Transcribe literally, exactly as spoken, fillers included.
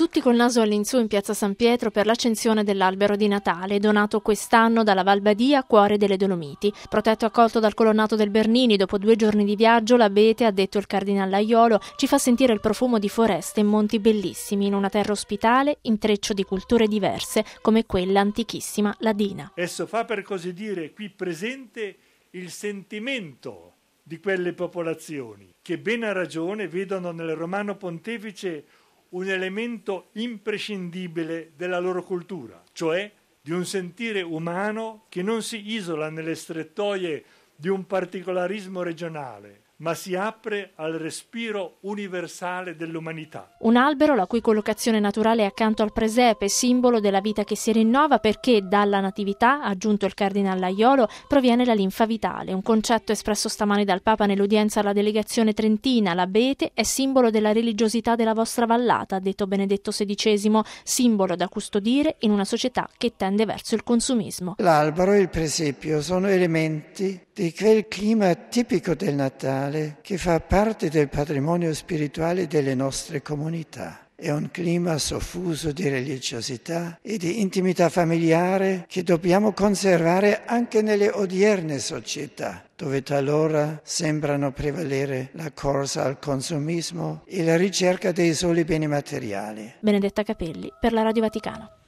Tutti col naso all'insù in piazza San Pietro per l'accensione dell'albero di Natale, donato quest'anno dalla Val Badia, cuore delle Dolomiti. Protetto e accolto dal colonnato del Bernini, dopo due giorni di viaggio, l'abete, ha detto il cardinal Aiolo, ci fa sentire il profumo di foreste e monti bellissimi, in una terra ospitale, intreccio di culture diverse, come quella antichissima ladina. Esso fa, per così dire, qui presente il sentimento di quelle popolazioni, che ben a ragione vedono nel Romano Pontefice un elemento imprescindibile della loro cultura, cioè di un sentire umano che non si isola nelle strettoie di un particolarismo regionale, ma si apre al respiro universale dell'umanità. Un albero la cui collocazione naturale è accanto al presepe, simbolo della vita che si rinnova perché dalla natività, ha aggiunto il cardinal Aiolo, proviene la linfa vitale, un concetto espresso stamani dal Papa nell'udienza alla delegazione trentina. L'abete è simbolo della religiosità della vostra vallata, ha detto Benedetto sedicesimo, simbolo da custodire in una società che tende verso il consumismo. L'albero e il presepio sono elementi di quel clima tipico del Natale che fa parte del patrimonio spirituale delle nostre comunità. È un clima soffuso di religiosità e di intimità familiare che dobbiamo conservare anche nelle odierne società, dove talora sembrano prevalere la corsa al consumismo e la ricerca dei soli beni materiali. Benedetta Capelli per la Radio Vaticano.